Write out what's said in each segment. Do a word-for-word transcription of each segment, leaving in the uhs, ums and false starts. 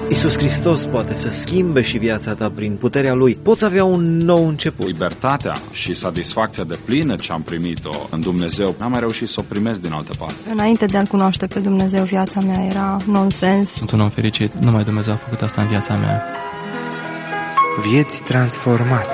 Iisus Hristos poate să schimbe și viața ta prin puterea Lui. Poți avea un nou început. Libertatea și satisfacția de plină ce am primit-o în Dumnezeu, n-am mai reușit să o primesc din altă parte. Înainte de a-L cunoaște pe Dumnezeu, viața mea era nonsens. Sunt un om fericit. Numai Dumnezeu a făcut asta în viața mea. Vieți transformate.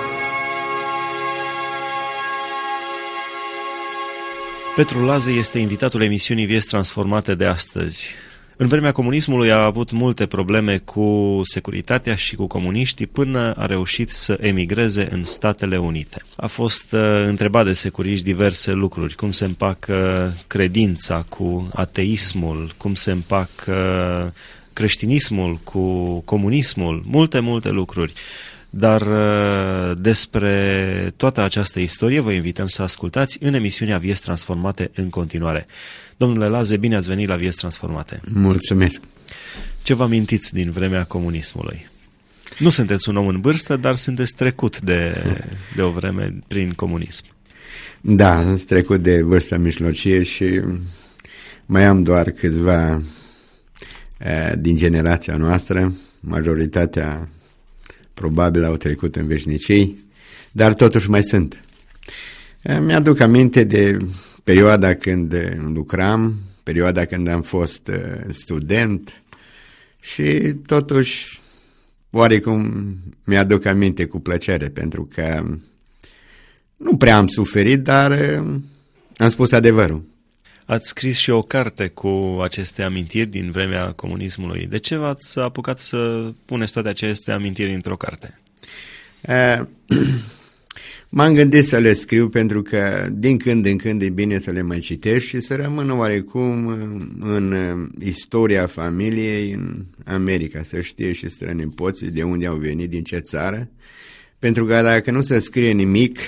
Petru Laze este invitatul emisiunii Vieți Transformate de astăzi. În vremea comunismului a avut multe probleme cu securitatea și cu comuniștii până a reușit să emigreze în Statele Unite. A fost uh, întrebat de securiști diverse lucruri, cum se împacă credința cu ateismul, cum se împacă creștinismul cu comunismul, multe, multe lucruri. Dar uh, despre toată această istorie vă invităm să ascultați în emisiunea Vieți Transformate în continuare. Domnule Laze, bine ați venit la Vieți Transformate. Mulțumesc. Ce vă amintiți din vremea comunismului? Nu sunteți un om în vârstă, dar sunteți trecut de, de o vreme prin comunism. Da, sunt trecut de vârsta mijlocie și mai am doar câțiva eh, din generația noastră. Majoritatea probabil au trecut în veșnicii, dar totuși mai sunt. Eh, mi-aduc aminte de perioada când lucram, perioada când am fost student și totuși oarecum mi-aduc aminte cu plăcere, pentru că nu prea am suferit, dar am spus adevărul. Ați scris și o carte cu aceste amintiri din vremea comunismului. De ce v-ați apucat să puneți toate aceste amintiri într-o carte? Uh, M-am gândit să le scriu pentru că din când în când e bine să le mai citești și să rămână oarecum în istoria familiei în America, să știe și strănepoții de unde au venit, din ce țară, pentru că dacă nu se scrie nimic,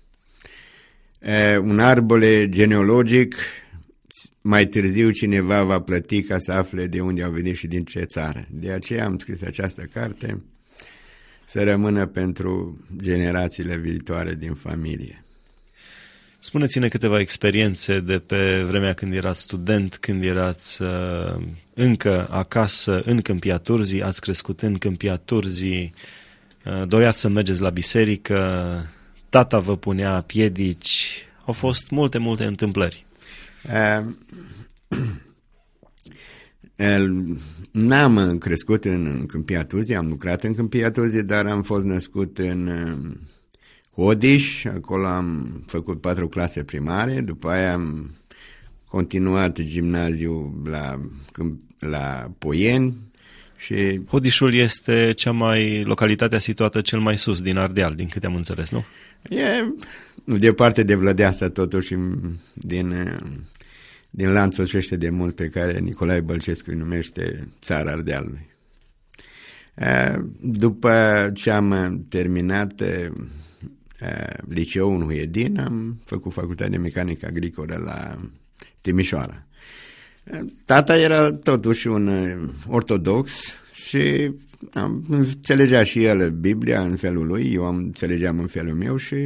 un arbore genealogic, mai târziu cineva va plăti ca să afle de unde au venit și din ce țară. De aceea am scris această carte, să rămână pentru generațiile viitoare din familie. Spuneți-ne câteva experiențe de pe vremea când erați student, când erați uh, încă acasă în Câmpia Turzii, ați crescut în Câmpia Turzii, uh, doreați să mergeți la biserică, tata vă punea piedici, au fost multe, multe întâmplări. Uh, uh, N-am crescut în Câmpia Turzii, am lucrat în Câmpia Turzii, dar am fost născut în Hodiș, acolo am făcut patru clase primare, după aia am continuat gimnaziul la, la Poieni. Și Hodișul este cea mai, localitatea situată cel mai sus din Ardeal, din câte am înțeles, nu? E nu departe de Vlădeasa, totuși, din... din lanțul acește de mult pe care Nicolae Bălcescu îi numește Țara Ardealului. După ce am terminat liceul în Huiedin, am făcut facultatea de mecanică agricolă la Timișoara. Tata era totuși un ortodox și înțelegea și el Biblia în felul lui, eu am înțelegeam în felul meu și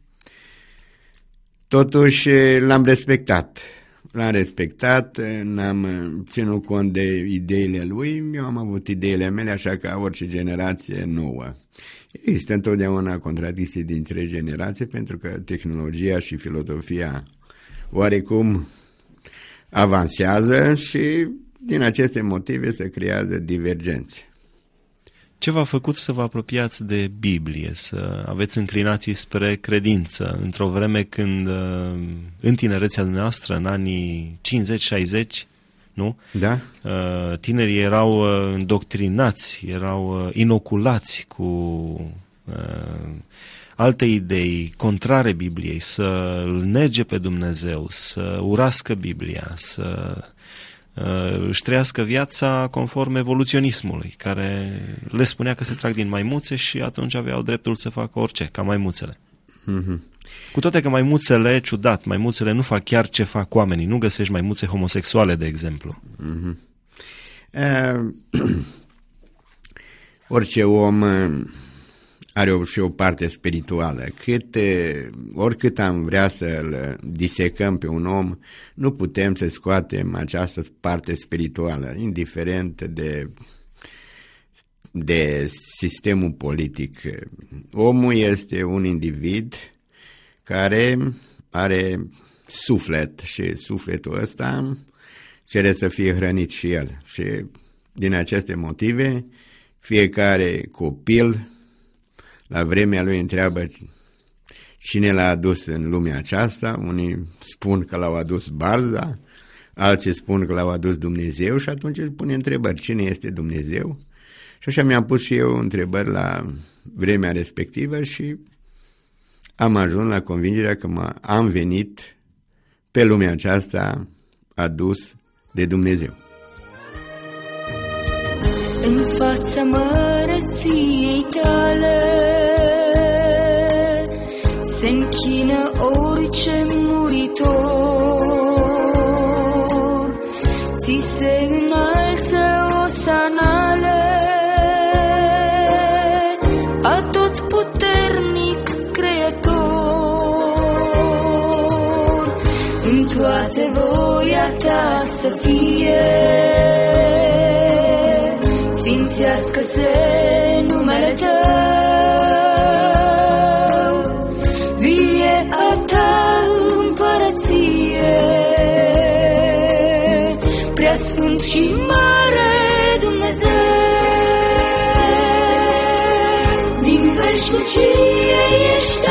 totuși l-am respectat. L-am respectat, n-am ținut cont de ideile lui, eu am avut ideile mele, așa ca orice generație nouă. Există întotdeauna contradicții dintre generații, pentru că tehnologia și filozofia oarecum avansează și din aceste motive se creează divergențe. Ce v-a făcut să vă apropiați de Biblie, să aveți înclinații spre credință, într-o vreme când, în tinerețea dumneavoastră, în anii cincizeci șaizeci, nu? Da. Tinerii erau îndoctrinați, erau inoculați cu uh, alte idei contrare Bibliei, să îl nege pe Dumnezeu, să urască Biblia, să își trăiască viața conform evoluționismului, care le spunea că se trag din maimuțe și atunci aveau dreptul să facă orice, ca maimuțele. Mm-hmm. Cu toate că maimuțele, ciudat, maimuțele nu fac chiar ce fac oamenii, nu găsești maimuțe homosexuale, de exemplu. Mm-hmm. Uh, orice om are o, și o parte spirituală. Cât, oricât am vrea să-l disecăm pe un om, nu putem să scoatem această parte spirituală, indiferent de de sistemul politic. Omul este un individ care are suflet și sufletul ăsta cere să fie hrănit și el. Și din aceste motive, fiecare copil la vremea lui întreabă cine l-a adus în lumea aceasta. Unii spun că l-au adus Barza, alții spun că l-au adus Dumnezeu și atunci își pune întrebări, cine este Dumnezeu? Și așa mi-am pus și eu întrebări la vremea respectivă și am ajuns la convingerea că mă, am venit pe lumea aceasta adus de Dumnezeu. În fața măreției tale se închină orice muritor, ți se înalță osanale atotputernic Creator. În toate voia ta să fie, sfințească-se numele tău, vie a ta împărăție, preasfânt și mare Dumnezeu. Din veșnicie ești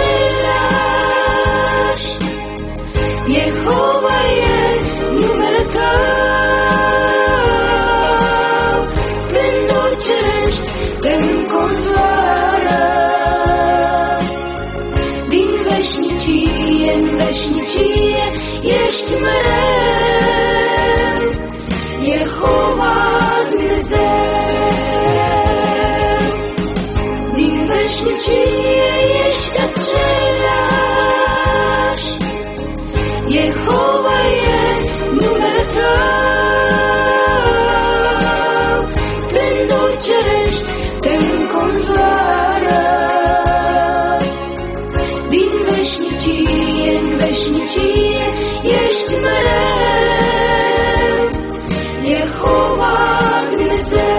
același, Jehova e numele tău, splendori cerești te înconjoară. Din veșnicie în veșnicie ești mereu, Jehova Dumnezeu. Din veșnicie ești același, Jehova e numele tău, splendori cerești te înconjoară. Din veșnicie în veșnicie ești mereu, Jehova Dumnezeu.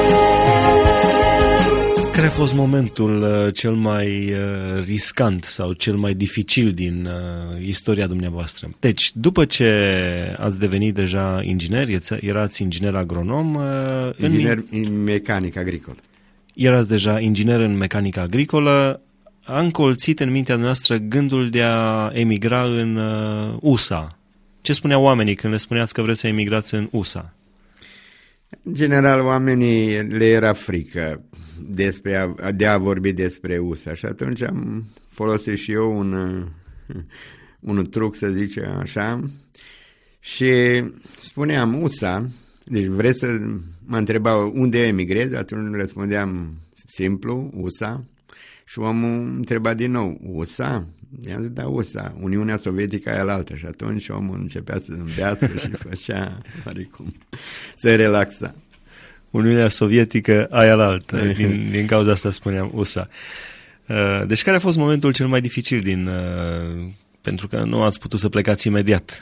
Care a fost momentul cel mai riscant sau cel mai dificil din istoria dumneavoastră? Deci, după ce ați devenit deja inginer, erați inginer agronom... Inginer în mecanic agricol. Erați deja inginer în mecanică agricolă, a încolțit în mintea noastră gândul de a emigra în U S A. Ce spuneau oamenii când le spuneați că vreți să emigrați în U S A? În general, oamenii le era frică despre a, de a vorbi despre U S A și atunci am folosit și eu un, un truc, să zicem așa, și spuneam U S A, deci vreți să mă întrebau unde emigrez, atunci răspundeam simplu, U S A, și omul întreba din nou, U S A? I-am zis, da, U S A, Uniunea Sovietică aia la altă, și atunci omul începea să zâmbească și făcea, oarecum, se relaxa. Uniunea Sovietică aia la altă, din, din cauza asta spuneam U S A. Deci care a fost momentul cel mai dificil din, pentru că nu ați putut să plecați imediat?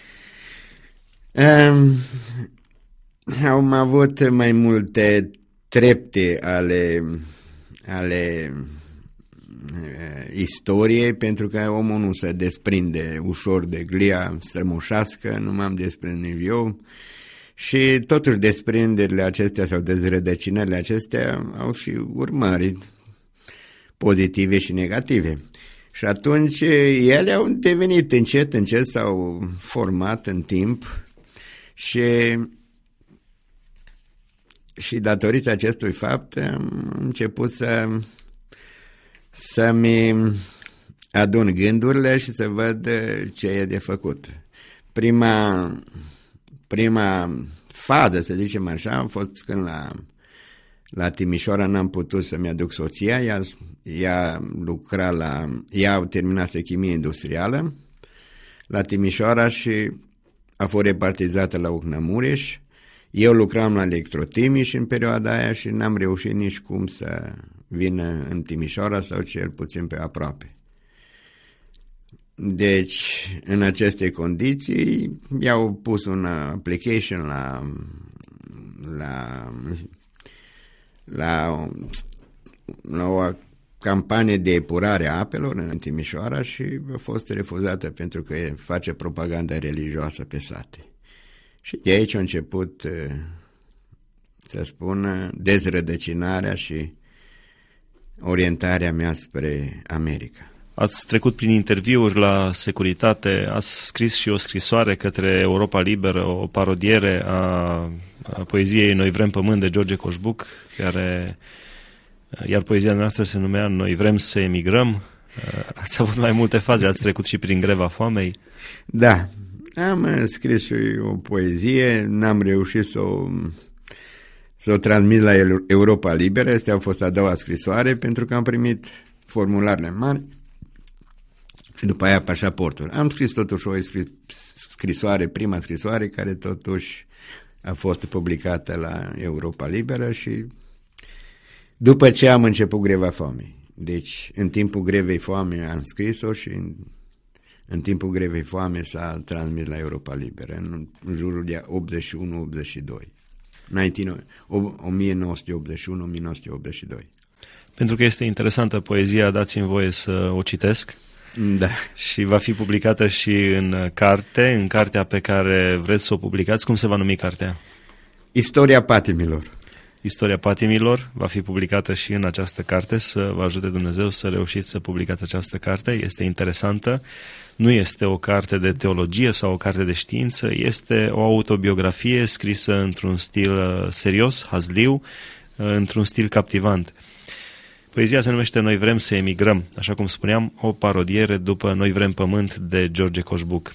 Um, am avut mai multe trepte ale, ale uh, istoriei, pentru că omul nu se desprinde ușor de glia strămoșească, nu m-am desprindit eu. Și totuși desprinderile acestea sau dezrădăcinările acestea au și urmări pozitive și negative. Și atunci ele au devenit încet, încet, s-au format în timp și, și datorită acestui fapt am început să, să-mi adun gândurile și să văd ce e de făcut. Prima... Prima fază, să zicem așa, a fost când la, la Timișoara n-am putut să-mi aduc soția, ea, ea lucra la, ea a terminat chimie industrială la Timișoara și a fost repartizată la Ucna Mureș. Eu lucram la Electrotimiș în perioada aia și n-am reușit nici cum să vină în Timișoara sau cel puțin pe aproape. Deci, în aceste condiții, i-au pus un application la, la, la o, la o campanie de epurare a apelor în Timișoara și a fost refuzată pentru că face propaganda religioasă pe sate. Și de aici a început, să spun, dezrădăcinarea și orientarea mea spre America. Ați trecut prin interviuri la Securitate, ați scris și o scrisoare către Europa Liberă, o parodiere a, a poeziei Noi vrem pământ de George Coșbuc, care, iar poezia noastră se numea Noi vrem să emigrăm. Ați avut mai multe faze, ați trecut și prin greva foamei. Da, am scris și o poezie, n-am reușit să o, să o transmit la Europa Liberă. Asta a fost a doua scrisoare, pentru că am primit formularele mari și după aia pașaportul. Am scris totuși o scrisoare, prima scrisoare, care totuși a fost publicată la Europa Liberă și după ce am început greva foamei. Deci, în timpul grevei foamei am scris-o și în, în timpul grevei foamei s-a transmis la Europa Liberă, în, în jurul de optzeci și unu optzeci și doi. o mie nouă sute optzeci și unu - o mie nouă sute optzeci și doi. Pentru că este interesantă poezia, dați-mi voie să o citesc. Da. Și va fi publicată și în carte, în cartea pe care vreți să o publicați. Cum se va numi cartea? Istoria patimilor. Istoria patimilor va fi publicată și în această carte. Să vă ajute Dumnezeu să reușiți să publicați această carte. Este interesantă. Nu este o carte de teologie sau o carte de știință. Este o autobiografie scrisă într-un stil serios, hazliu, într-un stil captivant. Poezia se numește Noi vrem să emigrăm, așa cum spuneam, o parodiere după Noi vrem pământ de George Coșbuc.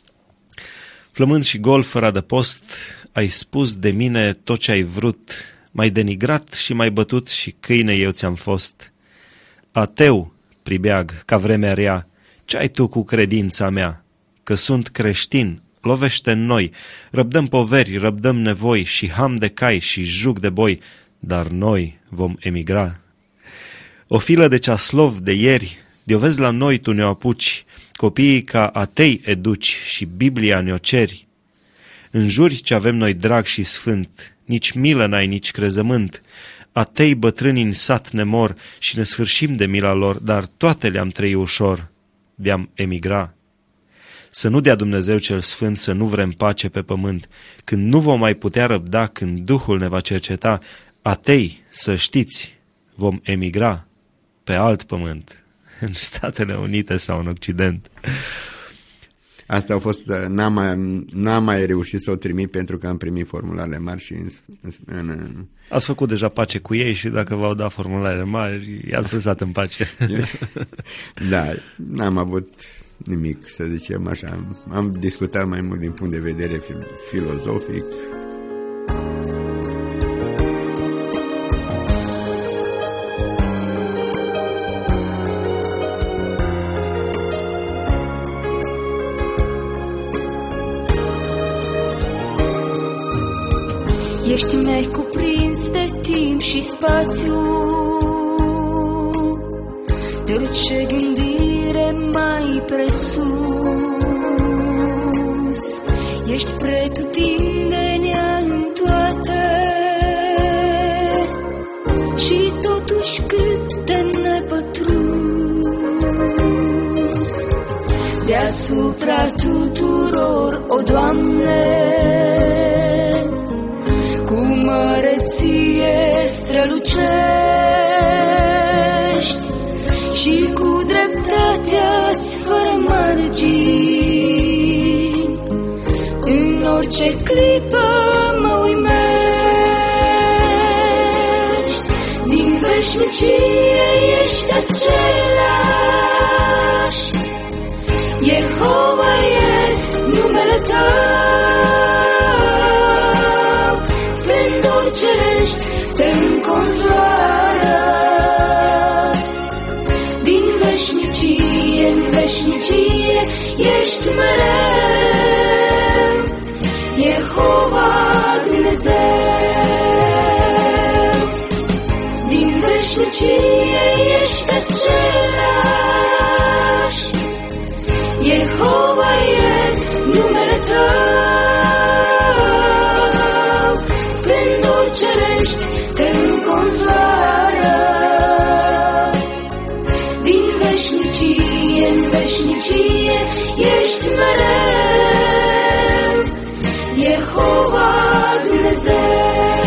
Flămând și gol, fără adăpost, ai spus de mine tot ce ai vrut, m-ai denigrat și m-ai bătut și câine eu ți-am fost. Ateu, pribeag, ca vremea rea, ce-ai tu cu credința mea? Că sunt creștin, lovește în noi, răbdăm poveri, răbdăm nevoi și ham de cai și jug de boi, dar noi vom emigra. O filă de ceaslov de ieri, de-o vezi la noi tu ne-o apuci, copiii ca atei educi și Biblia ne-o ceri. Înjuri ce avem noi drag și sfânt, nici milă n-ai, nici crezământ, atei bătrâni în sat ne mor și ne sfârșim de mila lor, dar toate le-am trăit ușor, de-am emigra. Să nu dea Dumnezeu cel sfânt să nu vrem pace pe pământ, când nu vom mai putea răbda, când Duhul ne va cerceta, atei, să știți, vom emigra pe alt pământ, în Statele Unite sau în Occident. Asta a fost, n-am mai, n-am mai reușit să o trimit pentru că am primit formularele mari și în, în, în... Ați făcut deja pace cu ei și dacă v-au dat formularele mari, i-ați lăsat în pace. Da, n-am avut nimic, să zicem așa. Am, am discutat mai mult din punct de vedere fil- filozofic. Ești necuprins de timp și spațiu, de orice gândire mai presus. Ești pretutindenea în toate și totuși cât de nepătrus. Deasupra tuturor, o Doamne, cu măreție strălucești și cu dreptatea-ți fără margini. În orice clipă mă uimești, din veșnicie ești același. Jehova e numele Tău, splendor cerești te înconjoară. Din veșnicie în veșnicie ești mereu, Jehova Dumnezeu. Din veșnicie ești același, Jehova e numele Tău, splendor cerești te înconjoară. conjoară. Din veșnicie în veșnicie ești mereu, Jehova Dumnezeu.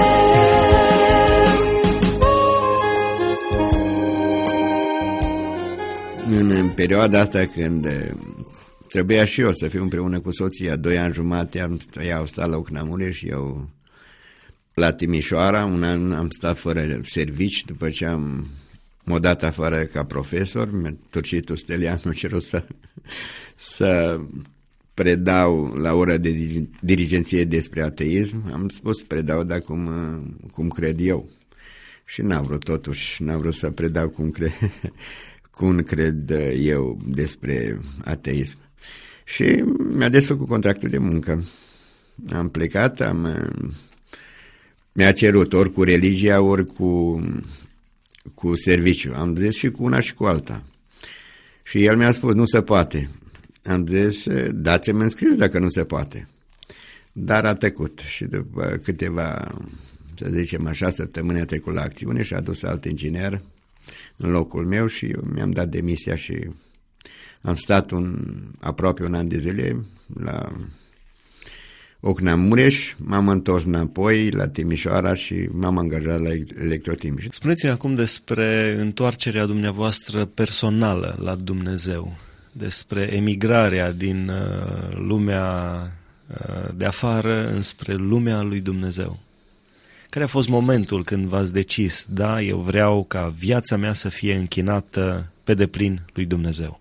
În perioada asta când trebuia și eu să fiu împreună cu soția, doi ani jumate, am, ea au stat la Ocnamureș și eu la Timișoara, un an am stat fără servici, după ce am m-a dat afară ca profesor, Turcitul Stelian m-a cerut să, să predau la ora de dirigenție despre ateism, am spus predau, dar cum, cum cred eu. Și n-am vrut totuși, n-am vrut să predau cum cred, cum cred eu despre ateism. Și mi-a desfăcut contractul de muncă. Am plecat, am, mi-a cerut ori cu religia, ori cu, cu serviciu. Am zis și cu una și cu alta. Și el mi-a spus, nu se poate. Am zis, dați-mi înscris dacă nu se poate. Dar a tăcut și după câteva, să zicem așa, săptămâni a trecut la acțiune și a dus alt inginer în locul meu și eu mi-am dat demisia și am stat un, aproape un an de zile la Ocnamureș, m-am întors înapoi la Timișoara și m-am angajat la Electrotimiș. Spuneți-ne acum despre întoarcerea dumneavoastră personală la Dumnezeu, despre emigrarea din uh, lumea uh, de afară înspre lumea lui Dumnezeu. Care a fost momentul când v-ați decis, da, eu vreau ca viața mea să fie închinată pe deplin lui Dumnezeu?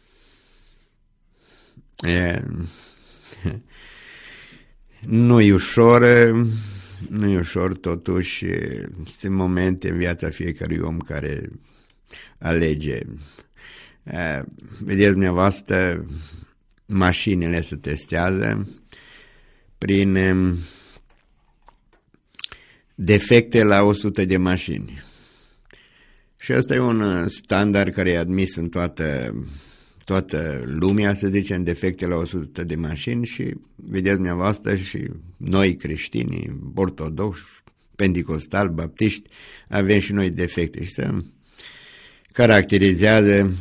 E, nu-i ușor, nu-i ușor, totuși sunt momente în viața fiecărui om care alege. E, vedeți dumneavoastră, mașinile se testează prin defecte la o sută de mașini. Și ăsta e un standard care e admis în toată, toată lumea, să zicem, defecte la o sută de mașini și vedeți dumneavoastră și noi creștini, ortodoxi, pentecostali, baptiști, avem și noi defecte și se caracterizează,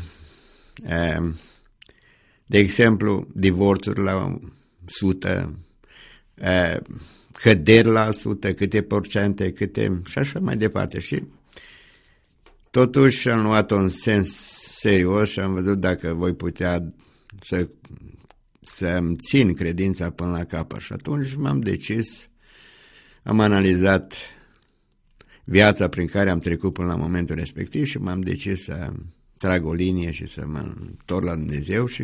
de exemplu, divorțuri la sută, căderi la sută, câte procente, câte și așa mai departe. Și totuși am luat un sens serios și am văzut dacă voi putea să, să-mi țin credința până la capăt. Și atunci m-am decis, am analizat viața prin care am trecut până la momentul respectiv și m-am decis să trag o linie și să mă întorc la Dumnezeu și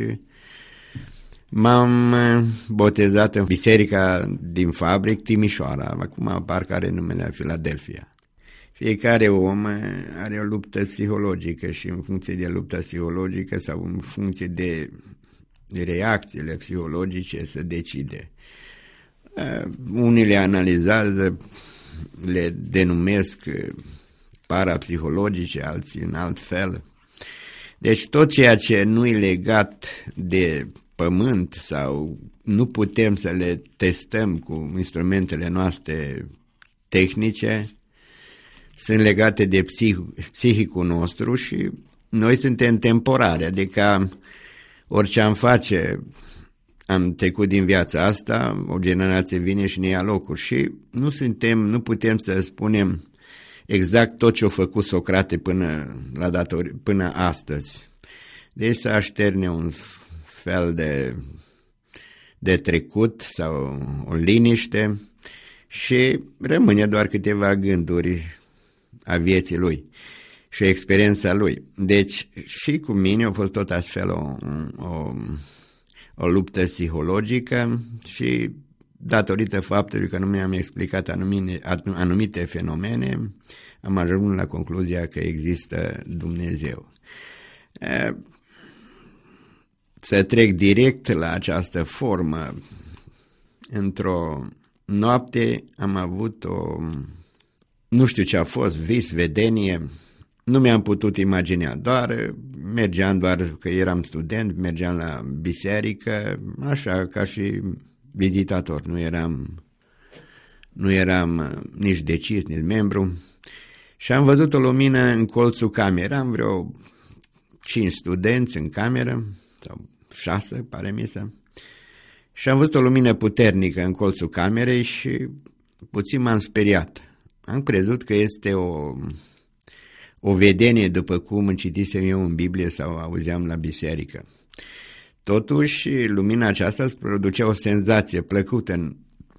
m-am botezat în biserica din Fabric, Timișoara, acum parcă are numele Philadelphia. Fiecare om are o luptă psihologică și în funcție de lupta psihologică sau în funcție de reacțiile psihologice se decide. Unii le analizează, le denumesc parapsihologice, alții în alt fel. Deci tot ceea ce nu e legat de pământ sau nu putem să le testăm cu instrumentele noastre tehnice, sunt legate de psih, psihicul nostru și noi suntem temporari, adică orice am face, am trecut din viața asta, o generație vine și ne ia locul și nu suntem, nu putem să spunem exact tot ce a făcut Socrate până, la datori, până astăzi. Deci să așterne un fel de, de trecut sau o liniște și rămâne doar câteva gânduri a vieții lui și experiența lui. Deci și cu mine a fost tot astfel o, o, o luptă psihologică și datorită faptului că nu mi-am explicat anumite, anumite fenomene, am ajuns la concluzia că există Dumnezeu. Să trec direct la această formă. Într-o noapte am avut o, nu știu ce a fost, vis, vedenie, nu mi-am putut imagina, doar mergeam, doar că eram student, mergeam la biserică, așa ca și vizitator, nu eram, nu eram nici decis, nici membru Și am văzut o lumină în colțul camerei, am vreo cinci studenți în cameră, sau șase, pare mi se. Și am văzut o lumină puternică în colțul camerei și puțin m-am speriat. Am crezut că este o, o vedenie, după cum citisem eu în Biblie sau auzeam la biserică. Totuși, lumina aceasta îți producea o senzație plăcută,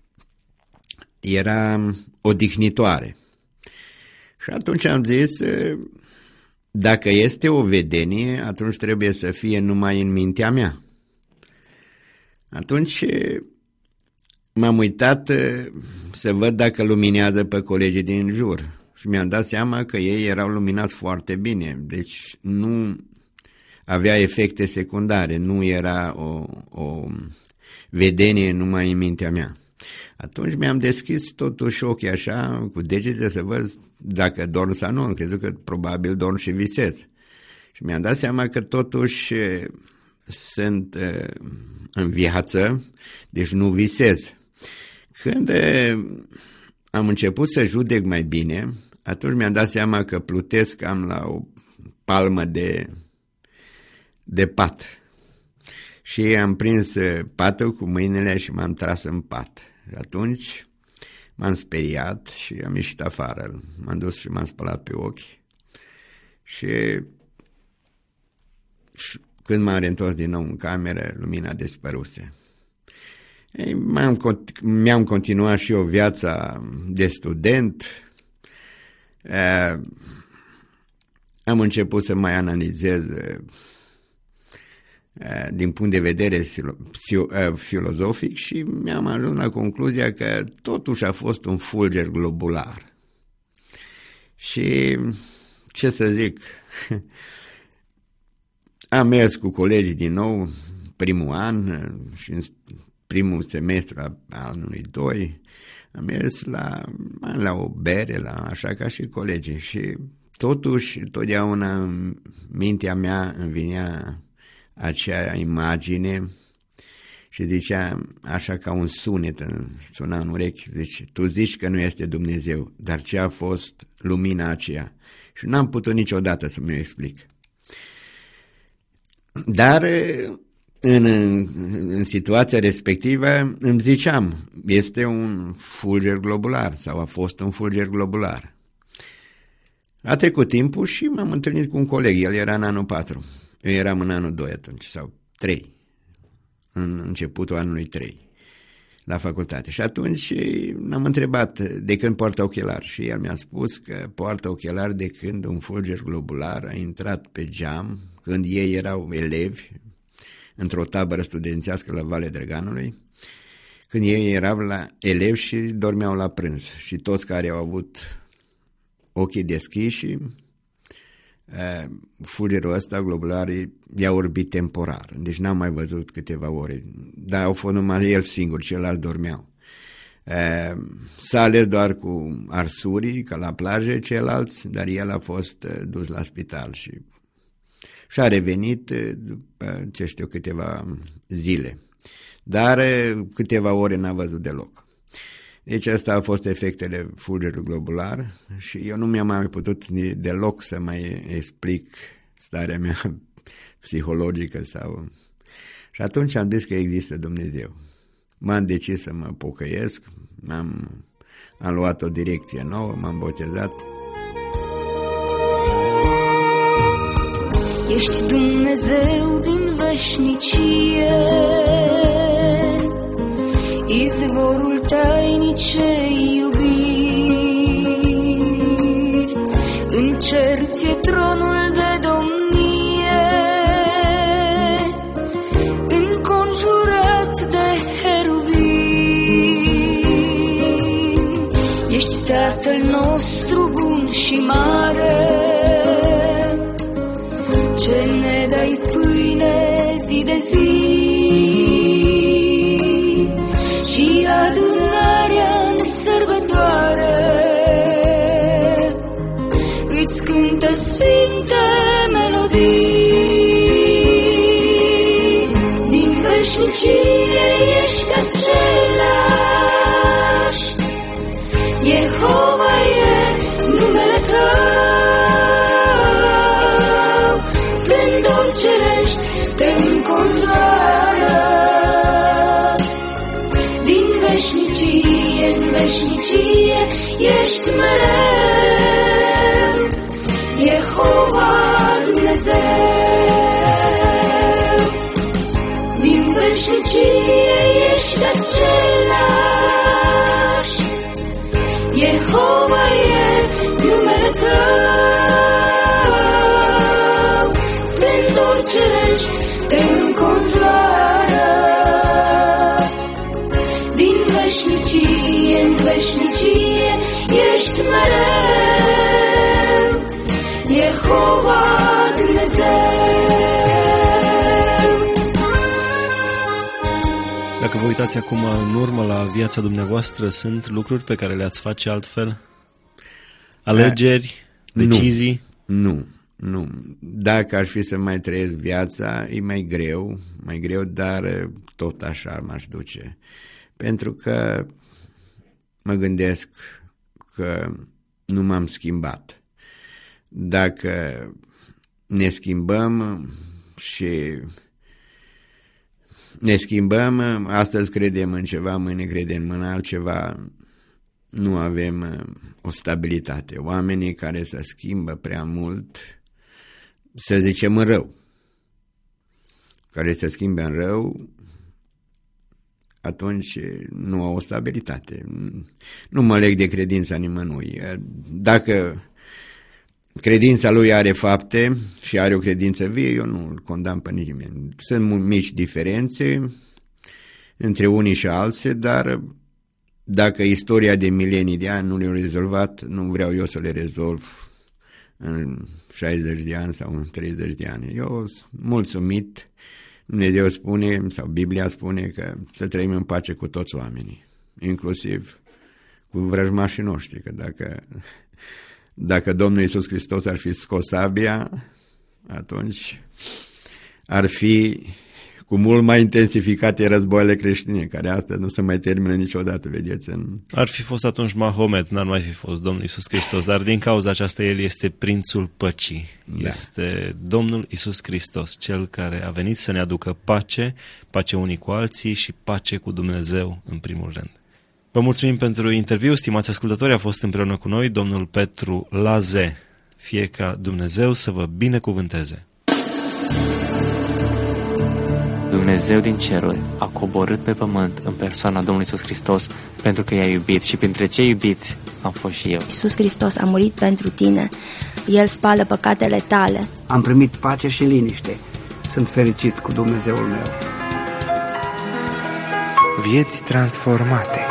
era odihnitoare. Și atunci am zis, dacă este o vedenie, atunci trebuie să fie numai în mintea mea. Atunci m-am uitat să văd dacă luminează pe colegii din jur și mi-am dat seama că ei erau luminați foarte bine, deci nu avea efecte secundare, nu era o, o vedenie numai în mintea mea. Atunci mi-am deschis totuși ochii așa, cu degete, să văd dacă dorm sau nu. Am crezut că probabil dorm și visez. Și mi-am dat seama că totuși sunt în viață, deci nu visez. Când am început să judec mai bine, atunci mi-am dat seama că plutesc cam la o palmă de, de pat. Și am prins patul cu mâinile și m-am tras în pat. Și atunci m-am speriat și am ieșit afară. M-am dus și m-am spălat pe ochi. Și, și când m-am reîntors din nou în cameră, lumina dispăruse. Ei, m-am, mi-am continuat și eu viața de student. E, am început să mai analizez din punct de vedere filozofic și mi-am ajuns la concluzia că totuși a fost un fulger globular. Și ce să zic, am mers cu colegii din nou primul an și în primul semestru al anului doi, am mers la, la o bere, la, așa ca și colegii și totuși totdeauna în mintea mea îmi vinea acea imagine și zicea așa ca un sunet, suna în urechi, zice, tu zici că nu este Dumnezeu, dar ce a fost lumina aceea? Și n-am putut niciodată să mi-o explic. Dar în, în situația respectivă îmi ziceam, este un fulger globular sau a fost un fulger globular. A trecut timpul și m-am întâlnit cu un coleg, el era în anul patru. Eu eram în anul doi atunci, sau trei, în începutul anului trei, la facultate. Și atunci l-am întrebat de când poartă ochelari și el mi-a spus că poartă ochelari de când un fulger globular a intrat pe geam, când ei erau elevi într-o tabără studențească la Valea Drăganului, când ei erau la elevi și dormeau la prânz. Și toți care au avut ochii deschiși, fulgerul ăsta globular i-a orbit temporar, deci n-am mai văzut câteva ore, dar au fost numai el singur, ceilalți dormeau. S-a ales doar cu arsurii, ca la plajă, ceilalți, dar el a fost dus la spital și și-a revenit după, ce știu, câteva zile, dar câteva ore n-a văzut deloc. Deci asta a fost efectele fulgerului globular și eu nu mi-am mai putut deloc să mai explic starea mea psihologică sau... Și atunci am zis că există Dumnezeu. M-am decis să mă pocăiesc, am am luat o direcție nouă, m-am botezat. Ești Dumnezeu din veșnicie, izvorul tainicei iubiri, în cer ți-e tronul de domnie, înconjurat de heruvim. Ești Tatăl nostru bun și mare, ce ne dai pâine zi de zi, și adunarea în sărbătoare îți cântă sfinte melodii. Din veșnicie ești același, Jehova e numele tău. veșnicie ești mereu, Jehova Dumnezeu. Din veșnicie ești același, Jehova e numele Tău, splendori cerești te înconjoară. Din veșnicie în veșnicie ești mereu, Jehova Dumnezeu. Dacă vă uitați acum în urmă la viața dumneavoastră, sunt lucruri pe care le-ați face altfel? Alegeri, decizii? Nu, nu. Dacă aș fi să mai trăiesc viața, e mai greu, mai greu, dar tot așa m-aș duce. Pentru că mă gândesc că nu m-am schimbat. Dacă ne schimbăm și ne schimbăm, astăzi credem în ceva, mâine credem în altceva, nu avem o stabilitate. Oamenii care se schimbă prea mult, să zicem în rău, care se schimbă în rău, atunci nu au o stabilitate. Nu mă leg de credința nimănui. Dacă credința lui are fapte și are o credință vie, eu nu îl condamn pe nimeni. Sunt mici diferențe între unii și alții, dar dacă istoria de milenii de ani nu le-a rezolvat, nu vreau eu să le rezolv în șaizeci de ani sau în treizeci de ani. Eu sunt mulțumit. Dumnezeu spune, sau Biblia spune, că să trăim în pace cu toți oamenii, inclusiv cu vrăjmașii noștri, că dacă, dacă Domnul Iisus Hristos ar fi scos sabia, atunci ar fi cu mult mai intensificate războaiele creștine, care astăzi nu se mai termină niciodată, vedeți. În... Ar fi fost atunci Mahomet, n-ar mai fi fost Domnul Iisus Hristos, dar din cauza aceasta El este Prințul Păcii. Da. Este Domnul Iisus Hristos, Cel care a venit să ne aducă pace, pace unii cu alții și pace cu Dumnezeu în primul rând. Vă mulțumim pentru interviu, stimați ascultători, a fost împreună cu noi domnul Petru Laze. Fie ca Dumnezeu să vă binecuvânteze. Dumnezeu din ceruri a coborât pe pământ în persoana Domnului Iisus Hristos pentru că i-a iubit și printre cei iubiți am fost și eu. Iisus Hristos a murit pentru tine. El spală păcatele tale. Am primit pace și liniște. Sunt fericit cu Dumnezeul meu. Vieți transformate.